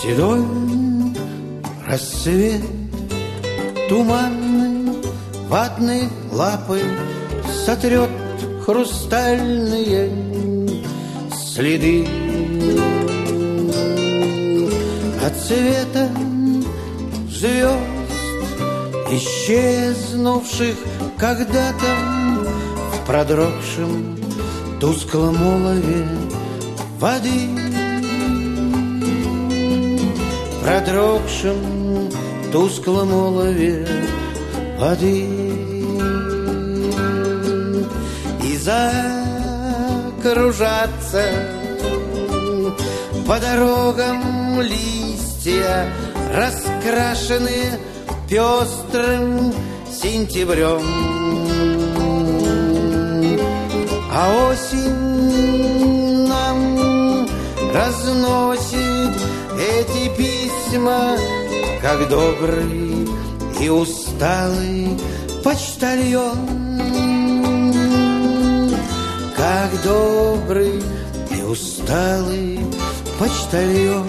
Седой рассвет туманный ватной лапой сотрет хрустальные следы от цвета звезд, исчезнувших когда-то в продрогшем тусклом олове воды, в продрогшем тусклом олове воды. И закружатся по дорогам листья, раскрашенные пестрым сентябрем. А осень нам разносит эти письма, как добрый и усталый почтальон. Как добрый и усталый почтальон.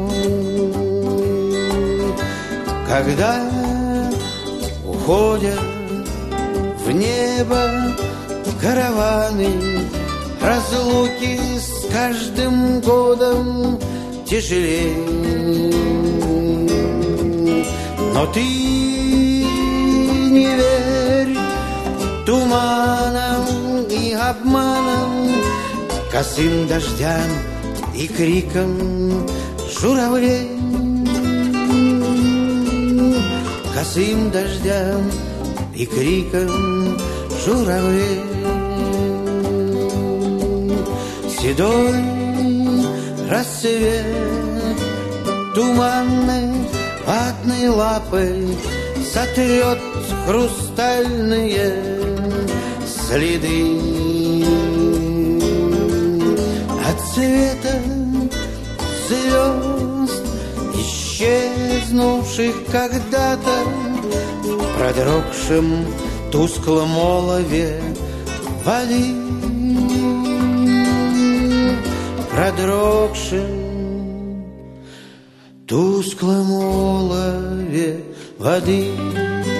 Когда уходят в небо караваны, разлуки с каждым годом тяжелее. Но ты не верь туманам и обманам, косым дождям и криком журавлей, косым дождям и криком журавлей. Седой рассвет туманной ватной лапой сотрет хрустальные следы от цвета звезд, исчезнувших когда-то в продрогшем тусклом олове воды, продрогшем тусклом олове воды.